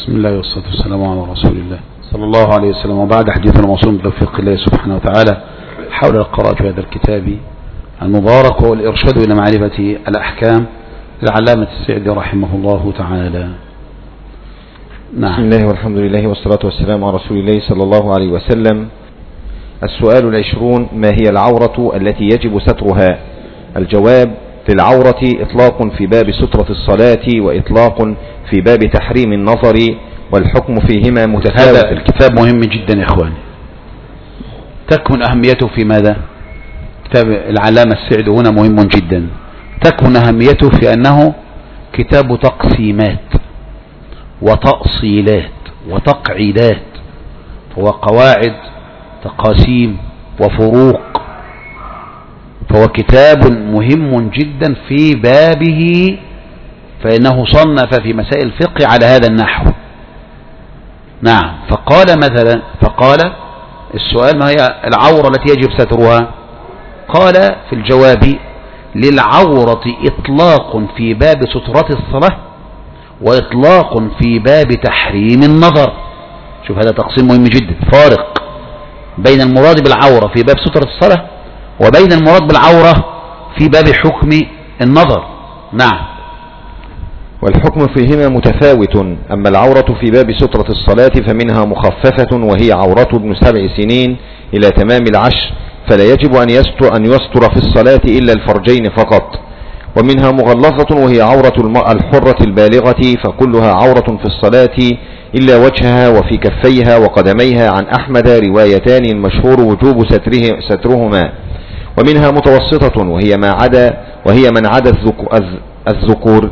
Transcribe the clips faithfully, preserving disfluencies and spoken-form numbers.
بسم الله والصلاة والسلام على رسول الله صلى الله عليه وسلم. وبعد، حديثنا موصول بتوفيق الله سبحانه وتعالى حول القراءة في هذا الكتاب المبارك والإرشاد إلى معرفة الأحكام للعلامة السعدي رحمه الله تعالى. نعم. بسم الله والحمد لله والصلاة والسلام على رسول الله صلى الله عليه وسلم. السؤال العشرون: ما هي العورة التي يجب سترها؟ الجواب: للعورة إطلاق في باب سترة الصلاة وإطلاق في باب تحريم النظر، والحكم فيهما متفاوت. هذا الكتاب مهم جدا يا إخواني، تكمن أهميته في ماذا؟ كتاب العلامة السعدي هنا مهم جدا، تكمن أهميته في أنه كتاب تقسيمات وتأصيلات وتقعيدات، فهو قواعد تقاسيم وفروق، فهو كتاب مهم جدا في بابه، فإنه صنف في مسائل الفقه على هذا النحو. نعم. فقال مثلا، فقال السؤال: ما هي العورة التي يجب سترها؟ قال في الجواب: للعورة إطلاق في باب سترة الصلاة وإطلاق في باب تحريم النظر. شوف، هذا تقسيم مهم جدا، فارق بين المراد بالعورة في باب سترة الصلاة وبين المراد بالعورة في باب حكم النظر. نعم. والحكم فيهما متفاوت. أما العورة في باب سترة الصلاة فمنها مخففة وهي عورة ابن سبع سنين إلى تمام العشر، فلا يجب أن يستر, أن يستر في الصلاة إلا الفرجين فقط. ومنها مغلظة وهي عورة الحرة البالغة، فكلها عورة في الصلاة إلا وجهها وفي كفيها وقدميها. عن أحمد روايتان المشهور وجوب ستره سترهما. ومنها متوسطة وهي ما عدا وهي من عدا الذكور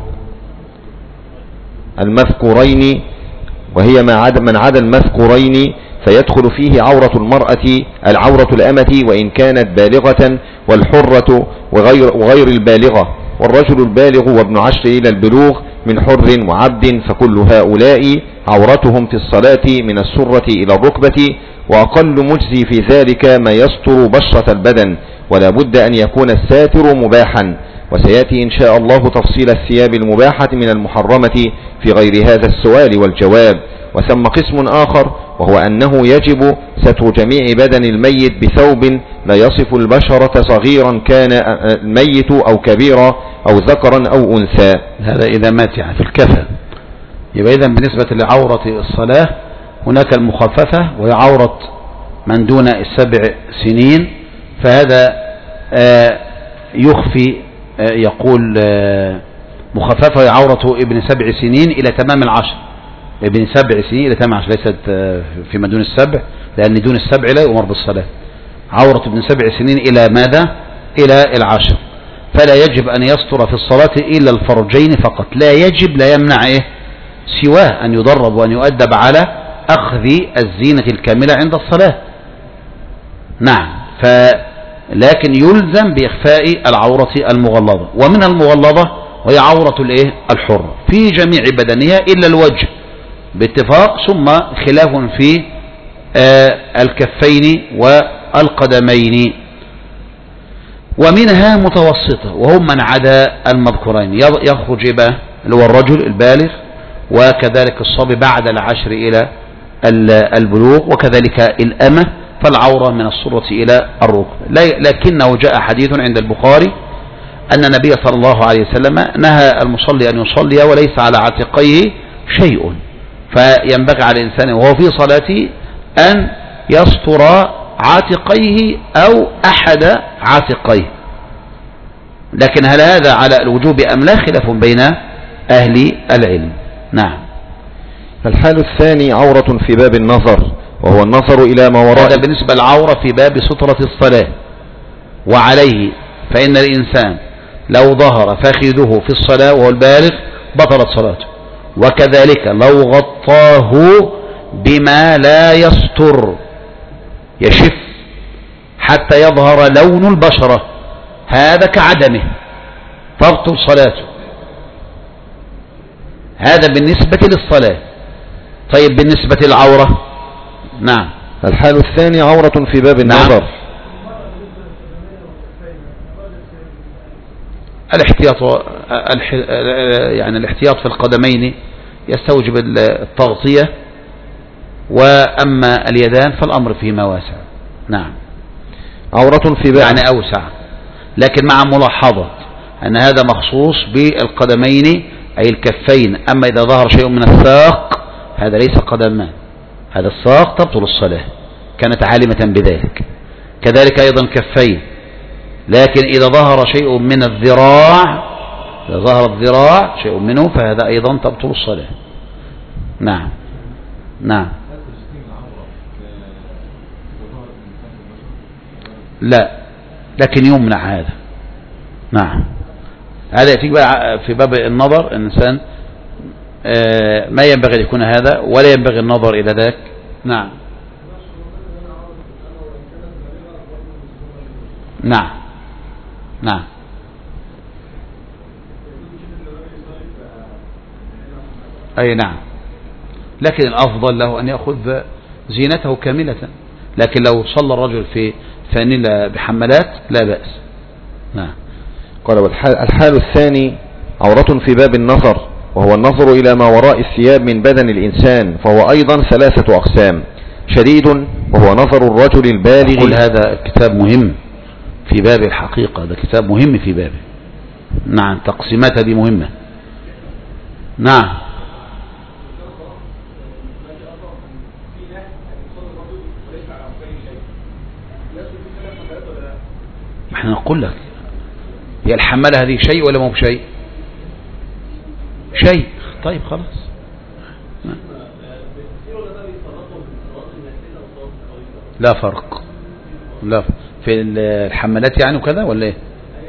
المذكورين وهي ما عدا من عدا المذكورين، فيدخل فيه عورة المرأة العورة الأمة وإن كانت بالغة، والحرة وغير, وغير البالغة، والرجل البالغ وابن عشر إلى البلوغ من حر وعبد، فكل هؤلاء عورتهم في الصلاة من السرة إلى الركبة. وأقل مجزي في ذلك ما يستر بشرة البدن، ولا بد أن يكون الساتر مباحا. وسيأتي إن شاء الله تفصيل الثياب المباحة من المحرمة في غير هذا السؤال والجواب. وثم قسم آخر وهو أنه يجب ستر جميع بدن الميت بثوب لا يصف البشرة، صغيرا كان الميت أو كبيرا أو ذكرا أو أنثى. هذا إذا مات يعني في الكفن. يبقى إذن بالنسبة لعورة الصلاة هناك المخففة وهي عورة من دون السبع سنين، فهذا آه يخفي آه يقول آه مخففة هي عورة ابن سبع سنين إلى تمام العشر. ابن سبع سنين إلى تمام العشر، ليست آه في دون السبع، لأن دون السبع لا يؤمر بالصلاة. عورة ابن سبع سنين إلى ماذا؟ إلى العشر. فلا يجب أن يستر في الصلاة إلا الفرجين فقط، لا يجب لا يمنع إيه سواه أن يضرب وأن يؤدب على أخذ الزينة الكاملة عند الصلاة. نعم. فلكن يلزم بإخفاء العورة المغلظة، ومن المغلظة وهي عورة الإيه الحرة في جميع بدنها إلا الوجه باتفاق، ثم خلاف في آه الكفين والقدمين. ومنها متوسطة وهم من عدا المذكورين، يخرج بقى اللي هو الرجل البالغ، وكذلك الصبي بعد العشر إلى البلوغ، وكذلك الأمة، فالعورة من السرة إلى الركبة. لكنه جاء حديث عند البخاري أن النبي صلى الله عليه وسلم نهى المصلي أن يصلي وليس على عاتقيه شيء، فينبغي على الإنسان وهو في صلاته أن يستر عاتقيه أو أحد عاتقيه. لكن هل هذا على الوجوب أم لا؟ خلاف بين أهل العلم. نعم. الحال الثاني عورة في باب النظر، وهو النظر إلى ما وراء. هذا بالنسبة للعورة في باب سترة الصلاة. وعليه فإن الإنسان لو ظهر فخذه في الصلاة وهو البالغ بطلت صلاته، وكذلك لو غطاه بما لا يستر يشف حتى يظهر لون البشرة، هذا كعدمه تبطل صلاته. هذا بالنسبة للصلاة. طيب بالنسبة للعورة؟ نعم. الحال الثاني عورة في باب النظر. نعم. الاحتياط يعني الاحتياط في القدمين يستوجب التغطية، وأما اليدان فالأمر فيما واسع. نعم. عورة في باب يعني أوسع، لكن مع ملاحظة أن هذا مخصوص بالقدمين أي الكفين. أما إذا ظهر شيء من الساق هذا ليس قدمان، هذا الساق تبطل الصلاة، كانت عالمة بذلك. كذلك أيضا كفين، لكن إذا ظهر شيء من الذراع، إذا ظهر الذراع شيء منه فهذا أيضا تبطل الصلاة. نعم. نعم. لا، لكن يمنع هذا. نعم. هذا يأتيك بقى في باب النظر. الإنسان ما ينبغي أن يكون هذا، ولا ينبغي النظر إلى ذاك. نعم. نعم. نعم. أي نعم، لكن الأفضل له أن يأخذ زينته كاملة، لكن لو صلى الرجل في فانيلة بحملات لا بأس. نعم. قال الحال الثاني عورة في باب النظر، وهو النظر إلى ما وراء الثياب من بدن الإنسان، فهو أيضا ثلاثة أقسام: شديد وهو نظر الرجل البالغ. كل هذا كتاب مهم في باب الحقيقة، هذا كتاب مهم في بابه. نعم، تقسيمات هذه مهمة. نعم. احنا نقول لك هي الحمالة هذه شيء ولا مو بشيء؟ شيء. طيب خلاص. لا فرق، لا في الحمالات يعني وكذا ولا ايه؟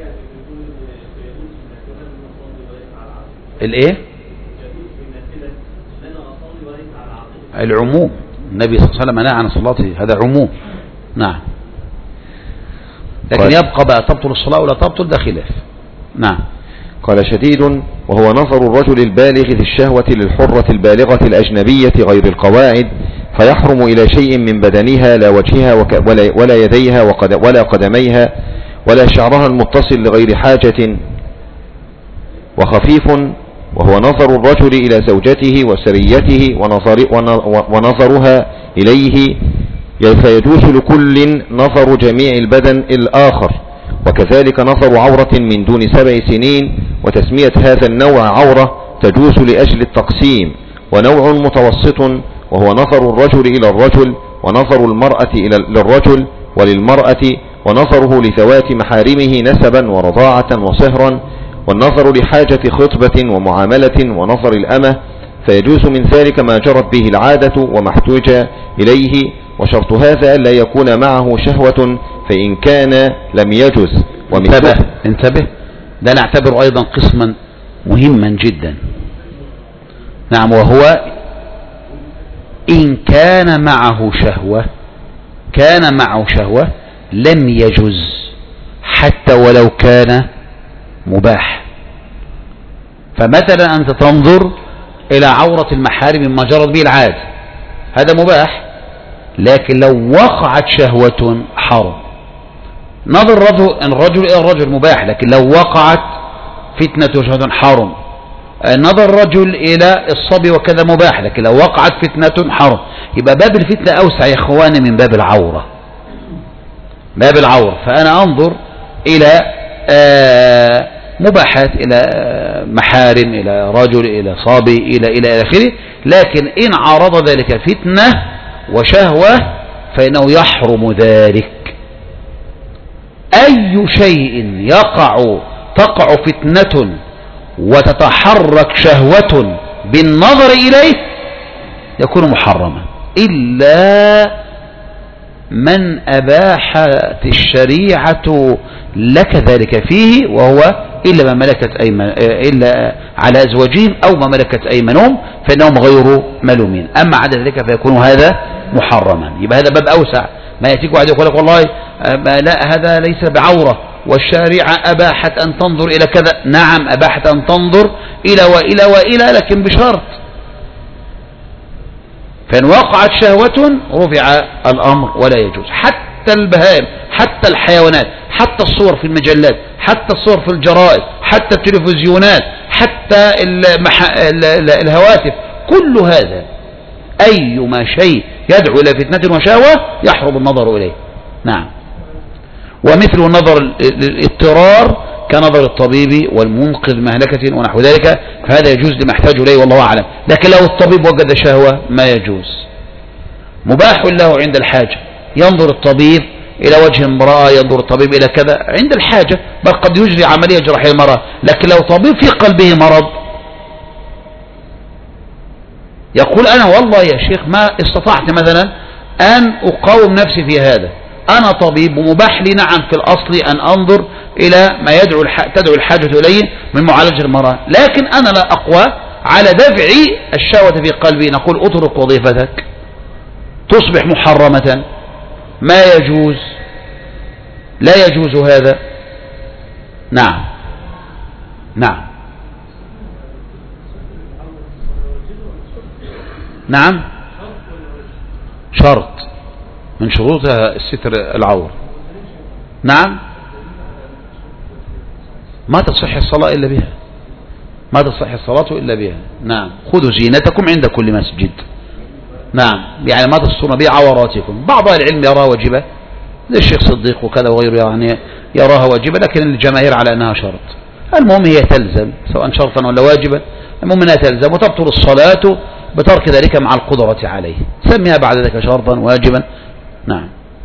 الايه؟ العموم، النبي صلى الله عليه وسلم نهى عن صلاته، هذا عموم. نعم. لكن يبقى بقى تبطل الصلاة ولا تبطل، ده خلاف. نعم. قال شديد وهو نظر الرجل البالغ ذي الشهوة للحرة البالغة الأجنبية غير القواعد، فيحرم إلى شيء من بدنها لا وجهها ولا, ولا يديها ولا قدميها ولا شعرها المتصل لغير حاجة. وخفيف وهو نظر الرجل إلى زوجته وسريته ونظر ونظرها إليه، فيجوز لكل نظر جميع البدن الآخر، وكذلك نظر عورة من دون سبع سنين. وتسمية هذا النوع عورة تجوز لأجل التقسيم. ونوع متوسط وهو نظر الرجل إلى الرجل، ونظر المرأة إلى للرجل وللمرأة، ونظره لذوات محارمه نسبا ورضاعة وصهرا، والنظر لحاجة خطبة ومعاملة، ونظر الأمة، فيجوز من ذلك ما جرت به العادة وما احتوج إليه. وشرط هذا لا يكون معه شهوة، فإن كان لم يجز. انتبه انتبه، ده نعتبر أيضا قسما مهما جدا. نعم، وهو إن كان معه شهوة، كان معه شهوة لم يجز حتى ولو كان مباح. فمثلا أنت تنظر إلى عورة المحارم مما جرت به العادة، هذا مباح، لكن لو وقعت شهوة حرم. نظر الرجل إلى الرجل مباح، لكن لو وقعت فتنة شهوة حرم. نظر الرجل إلى الصبي وكذا مباح، لكن لو وقعت فتنة حرم. يبقى باب الفتنة أوسع يا إخواني من باب العورة. باب العورة فأنا أنظر إلى مباحات، إلى محارم، إلى رجل، إلى صبي، إلى إلى آخره، لكن إن عارض ذلك فتنة وشهوة فإنه يحرم ذلك. أي شيء يقع تقع فتنة وتتحرك شهوة بالنظر إليه يكون محرما، إلا من أباحت الشريعة لك ذلك فيه، وهو إلا ما ملكت أيمن، إلا على أزواجهم أو ما ملكت أيمنهم فإنهم غير ملومين. أما عدا ذلك فيكون هذا محرما. يبقى هذا باب أوسع. ما يأتيك واحد يقول لك والله لا هذا ليس بعورة والشريعة أباحت أن تنظر إلى كذا. نعم، أباحت أن تنظر إلى وإلى وإلى، لكن بشرط، فإن وقعت شهوة رفع الأمر ولا يجوز. حتى البهائم، حتى الحيوانات، حتى الصور في المجلات، حتى الصور في الجرائد، حتى التلفزيونات، حتى المح... الهواتف، كل هذا أيما شيء يدعو إلى فتنة وشهوة يحرم النظر إليه. نعم. ومثل نظر الاضطرار كنظر الطبيب والمنقذ مهلكة ونحو ذلك، فهذا يجوز لما يحتاج إليه والله أعلم. لكن لو الطبيب وجد شهوة ما يجوز. مباح له عند الحاجة، ينظر الطبيب إلى وجه امرأة، ينظر الطبيب إلى كذا عند الحاجة، بل قد يجري عملية جراحية المرأة. لكن لو طبيب في قلبه مرض يقول أنا والله يا شيخ ما استطعت مثلا أن أقاوم نفسي في هذا، أنا طبيب ومباح لي نعم في الأصل أن أنظر إلى ما يدعو تدعو الحاجة إليه من معالجة المرأة، لكن أنا لا أقوى على دفع الشهوة في قلبي، نقول اترك وظيفتك تصبح محرمة، ما يجوز، لا يجوز هذا. نعم. نعم. نعم. شرط من شروطها الستر العورة. نعم. ما تصح الصلاة إلا بها، ما تصح الصلاة إلا بها. نعم. خذوا زينتكم عند كل مسجد. نعم. يعني ما تصون بها عوراتكم. بعض العلم يراها واجبة زي الشيخ صديق وكذا وغيره، يعني يراها واجبة، لكن الجماهير على أنها شرط. المهم هي تلزم سواء شرطا ولا واجبا، المهم أنها تلزم، وتبطل الصلاة بترك ذلك مع القدرة عليه، سميها بعد ذلك شرطا واجبا. نعم.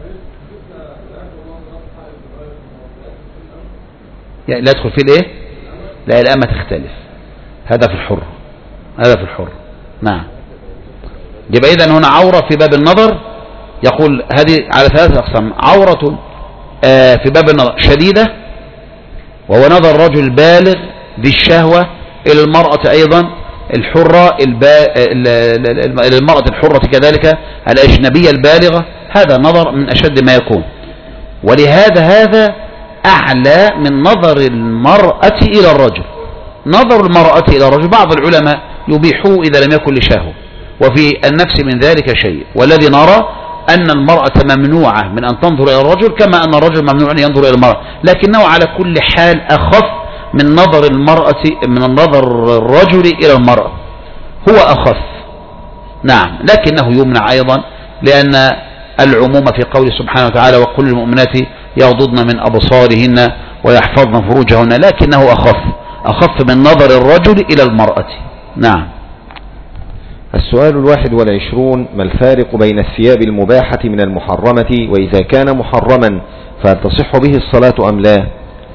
يعني لا يدخل في الايه؟ لا، الآن ما تختلف، هذا في الحر، هذا في الحر. نعم. يبقى إذن هنا عورة في باب النظر، يقول هذه على ثلاثة أقسام: عورة آه في باب النظر شديدة، وهو نظر رجل بالغ بالشهوة إلى المرأة أيضا الحرة، المرأة الحرة كذلك الأجنبية البالغة، هذا نظر من أشد ما يكون. ولهذا هذا أعلى من نظر المرأة إلى الرجل. نظر المرأة إلى الرجل بعض العلماء يبيحوه إذا لم يكن لشهوة، وفي النفس من ذلك شيء، والذي نرى أن المرأة ممنوعة من أن تنظر إلى الرجل كما أن الرجل ممنوع أن ينظر إلى المرأة، لكنه على كل حال أخف من نظر المرأة من نظر الرجل إلى المرأة، هو أخف. نعم. لكنه يمنع أيضا لأن العموم في قوله سبحانه وتعالى: وكل المؤمنات يغضضن من أبصارهن ويحفظن فروجهن، لكنه أخف أخف من نظر الرجل إلى المرأة. نعم. السؤال الواحد والعشرون: ما الفارق بين الثياب المباحة من المحرمة؟ وإذا كان محرما فهل تصح به الصلاة أم لا؟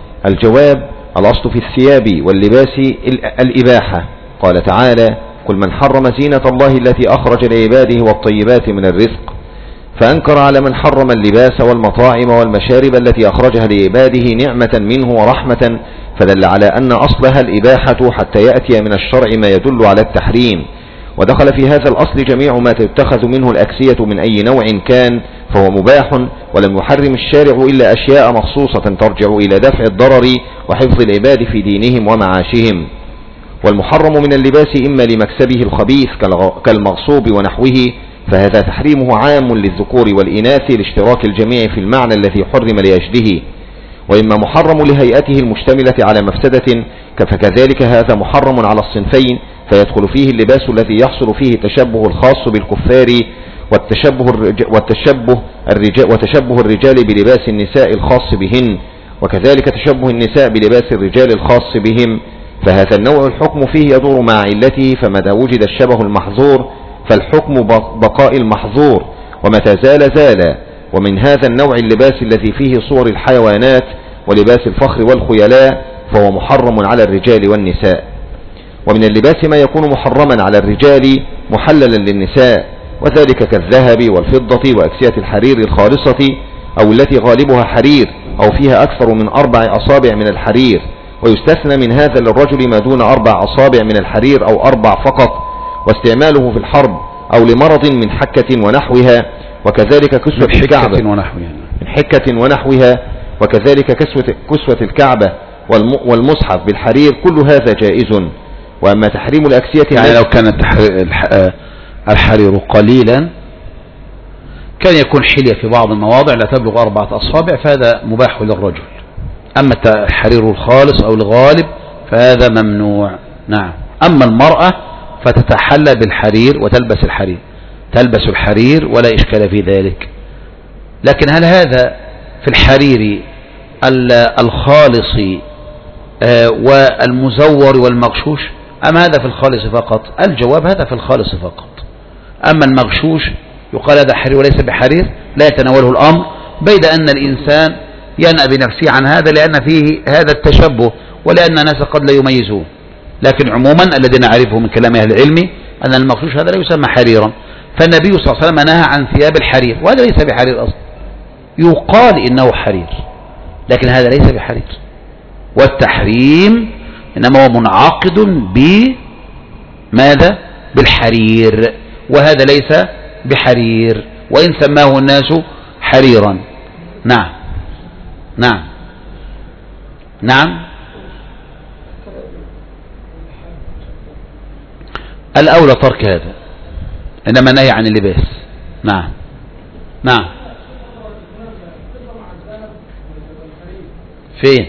الجواب: الأصل في الثياب واللباس الإباحة، قال تعالى: قل من حرم زينة الله التي أخرج لعباده والطيبات من الرزق، فأنكر على من حرم اللباس والمطاعم والمشارب التي أخرجها لعباده نعمة منه ورحمة، فدل على أن أصلها الإباحة حتى يأتي من الشرع ما يدل على التحريم. ودخل في هذا الأصل جميع ما تتخذ منه الأكسية من أي نوع كان، فهو مباح، ولم يحرم الشارع إلا أشياء مخصوصة ترجع إلى دفع الضرر وحفظ العباد في دينهم ومعاشهم. والمحرم من اللباس إما لمكسبه الخبيث كالمغصوب ونحوه، فهذا تحريمه عام للذكور والإناث لاشتراك الجميع في المعنى الذي حرم لأجله، وإما محرم لهيئته المشتملة على مفسدة، فكذلك هذا محرم على الصنفين، فيدخل فيه اللباس الذي يحصل فيه تشبه الخاص بالكفار والتشبه والتشبه الرجال وتشبه الرجال بلباس النساء الخاص بهن، وكذلك تشبه النساء بلباس الرجال الخاص بهم، فهذا النوع الحكم فيه يدور مع علته، فمتى وجد الشبه المحظور فالحكم بقاء المحظور، ومتى زال زال. ومن هذا النوع اللباس الذي فيه صور الحيوانات ولباس الفخر والخيلاء، فهو محرم على الرجال والنساء. ومن اللباس ما يكون محرما على الرجال محللا للنساء، وذلك كالذهب والفضة وأكسية الحرير الخالصة، أو التي غالبها حرير أو فيها أكثر من أربع أصابع من الحرير، ويستثنى من هذا للرجل ما دون أربع أصابع من الحرير أو أربع فقط، واستعماله في الحرب أو لمرض من حكة ونحوها، وكذلك كسوة الكعبة من حكة ونحوها، وكذلك كسوة, كسوة الكعبة والمصحف بالحرير، كل هذا جائز. وأما تحريم الأكسية يعني لو كان الحرير قليلا كان يكون حلية في بعض المواضع لا تبلغ أربعة أصابع، فهذا مباح للرجل. أما الحرير الخالص أو الغالب فهذا ممنوع. نعم. أما المرأة فتتحلى بالحرير وتلبس الحرير، تلبس الحرير ولا إشكال في ذلك. لكن هل هذا في الحرير الخالص والمزور والمغشوش أم هذا في الخالص فقط؟ الجواب هذا في الخالص فقط. أما المغشوش يقال هذا حرير وليس بحرير لا يتناوله الأمر، بيد أن الإنسان ينأى بنفسه عن هذا لأن فيه هذا التشبه ولأن الناس قد لا يميزون. لكن عموما الذي نعرفه من كلام أهل العلم أن المغشوش هذا لا يسمى حريرا، فالنبي صلى الله عليه وسلم نهى عن ثياب الحرير وهذا ليس بحرير أصلا، يقال إنه حرير لكن هذا ليس بحرير، والتحريم إنما هو منعقد بماذا؟ بالحرير، وهذا ليس بحرير وإن سماه الناس حريرا. نعم نعم نعم الأولى ترك هذا، إنما نهي عن اللباس. نعم نعم فين؟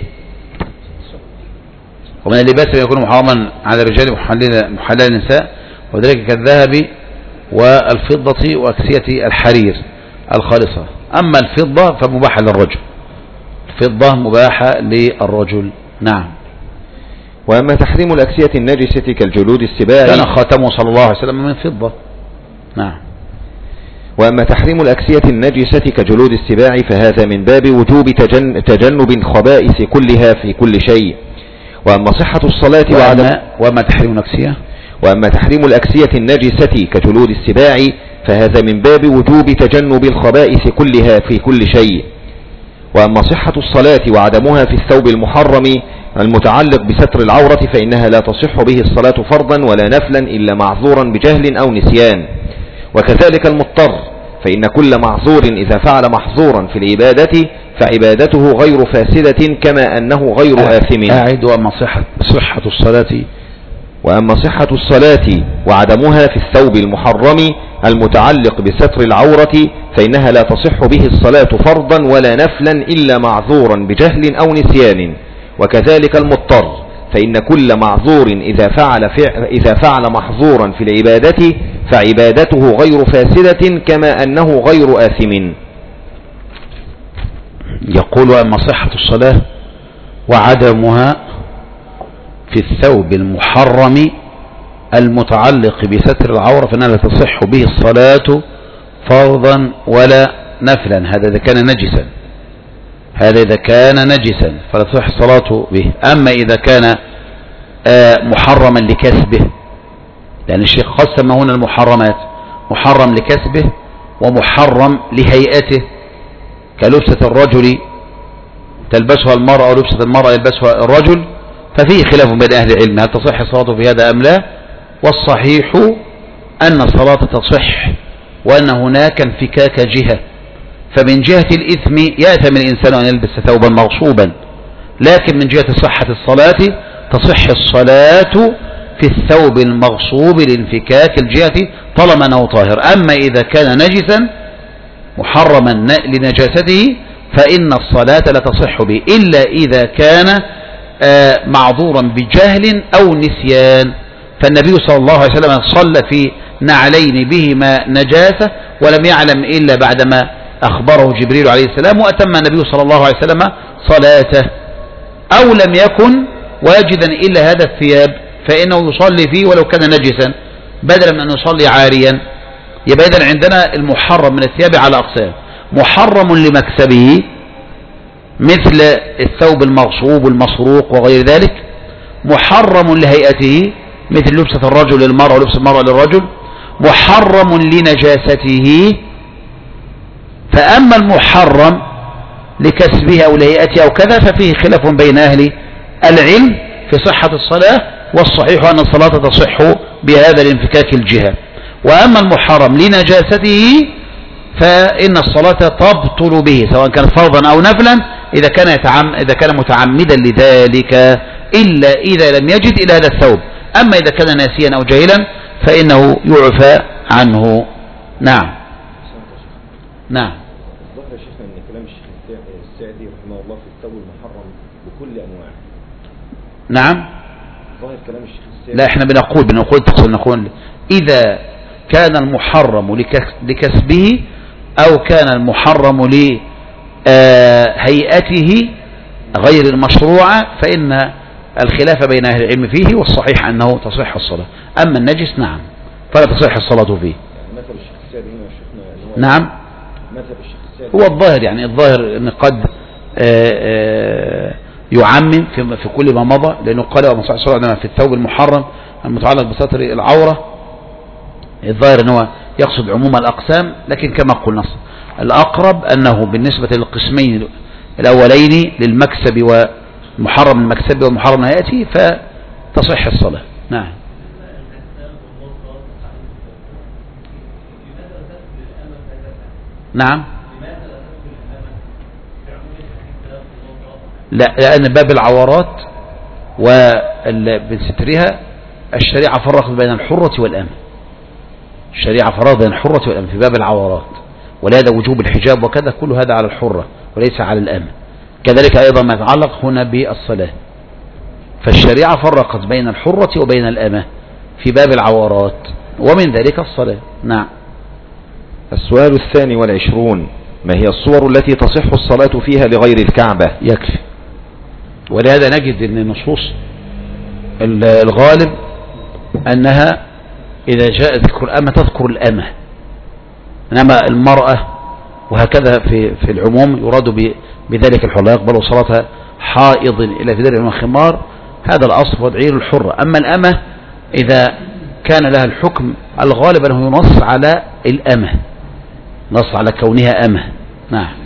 ومن اللباس يكون محرما على الرجال محلل النساء وذلك كالذهب والفضة وأكسية الحرير الخالصة. أما الفضة فمباحة للرجل، الفضة مباحة للرجل. نعم. وأما تحريم الأكسية النجسة كالجلود السباع كان خاتمه صلى الله عليه وسلم من فضة. نعم. وأما تحريم الأكسية النجسة كجلود السباع فهذا من باب وجوب تجن تجنب الخبائث كلها في كل شيء. وأما صحة الصلاة وعدم وأما تحريم الأكسية وأما تحريم الأكسية النجسة كجلود السباع فهذا من باب وجوب تجنب الخبائث كلها في كل شيء. وأما صحة الصلاة وعدمها في الثوب المحرم المتعلق بستر العورة فإنها لا تصح به الصلاة فرضا ولا نفلا إلا معذورا بجهل أو نسيان. وكذلك المضطر، فإن كل معذور إذا فعل محظورا في العبادة فعبادته غير فاسدة كما أنه غير آثم. أعد. وأما صحة, صحة الصلاة وأما صحة الصلاة وعدمها في الثوب المحرم المتعلق بستر العورة فإنها لا تصح به الصلاة فرضا ولا نفلا إلا معذورا بجهل أو نسيان. وكذلك المضطر، فإن كل معذور إذا فعل, فعل إذا فعل محظورا في العبادة فعبادته غير فاسدة كما أنه غير آثم. يقول وأما صحة الصلاة وعدمها في الثوب المحرم المتعلق بستر العورة فإنها لا تصح به الصلاة فرضا ولا نفلا. هذا إذا كان نجسا، هذا إذا كان نجسا فلا تصح الصلاة به. أما إذا كان محرما لكسبه، لأن الشيخ قسم هنا المحرمات محرم لكسبه ومحرم لهيئته، كلبسة الرجل تلبسها المرأة ولبسة المرأة يلبسها الرجل، ففيه خلاف بين أهل العلم هل تصح الصلاة في هذا أم لا. والصحيح أن الصلاة تصح وأن هناك انفكاك جهة، فمن جهة الإثم يأثم الإنسان أن يلبس ثوبا مغصوبا، لكن من جهة صحة الصلاة تصح الصلاة في الثوب المغصوب لانفكاك الجهة طالما أنه طاهر. أما إذا كان نجسا محرما لنجاسته فإن الصلاة لا تصح به إلا إذا كان معذورا بجهل أو نسيان. فالنبي صلى الله عليه وسلم صلى في نعلين بهما نجاسة ولم يعلم إلا بعدما أخبره جبريل عليه السلام وأتم النبي صلى الله عليه وسلم صلاته. أو لم يكن واجدا إلا هذا الثياب فإنه يصلي فيه ولو كان نجسا بدلا من أن يصلي عاريا. يبقى إذن عندنا المحرم من الثياب على أقسام: محرم لمكسبه مثل الثوب المغصوب والمسروق وغير ذلك، محرم لهيئته مثل لبسة الرجل للمرأة ولبس المرأة للرجل، محرم لنجاسته. فأما المحرم لكسبه أو لهيئته أو كذا ففيه خلاف بين أهل العلم في صحة الصلاة، والصحيح أن الصلاة تصح بهذا الانفكاك الجهة. وأما المحرم لنجاسته فإن الصلاة تبطل به سواء كان فرضا أو نفلا إذا كان يتعم إذا كان متعمدا لذلك إلا إذا لم يجد إلى هذا الثوب. أما إذا كان ناسيا أو جاهلا فإنه يعفى عنه. نعم نعم. ظهر شيخنا من كلام الشيخ السعدي رحمه الله في الثوب المحرم بكل أنواعه. نعم. ظاهر كلام الشيخ لا احنا بنقول بنقول تقصد نقول إذا كان المحرم لكسبه أو كان المحرم لهيئته غير المشروعة فإن الخلاف بين أهل العلم فيه، والصحيح أنه تصح الصلاة. أما النجس نعم فلا تصح الصلاة فيه. نعم هو الظاهر، يعني الظاهر أن قد يعمم في كل ما مضى، لأنه قال ومن صح الصلاة في الثوب المحرم المتعلق بستر العورة. الظاهر أنه يقصد عموم الأقسام، لكن كما قلنا الأقرب أنه بالنسبة للقسمين الأولين للمكسب والمحرم المكسب والمحرم يأتي فتصح الصلاة. نعم. نعم لا، لأن باب العورات وبسترها الشريعة فرقت بين الحرة والأمة. الشريعة فرقت بين الحرة والأمة في باب العورات، ولهذا وجوب الحجاب وكذا كل هذا على الحرة وليس على الأمة. كذلك أيضا ما يتعلق هنا بالصلاة، فالشريعة فرقت بين الحرة وبين الأمة في باب العورات، ومن ذلك الصلاة. نعم. السؤال الثاني والعشرون: ما هي الصور التي تصح الصلاة فيها لغير الكعبة؟ يكفي. ولهذا نجد أن النصوص الغالب أنها إذا جاء ذكر الأمة تذكر الأمة، إنما المرأة وهكذا في في العموم يراد بذلك الحر، لا يقبل صلاة حائض إلا في درع وخمار، هذا الأصل وضعير الحرة. أما الأمة إذا كان لها الحكم الغالب أنه ينص على الأمة، نص على كونها أمة. نعم.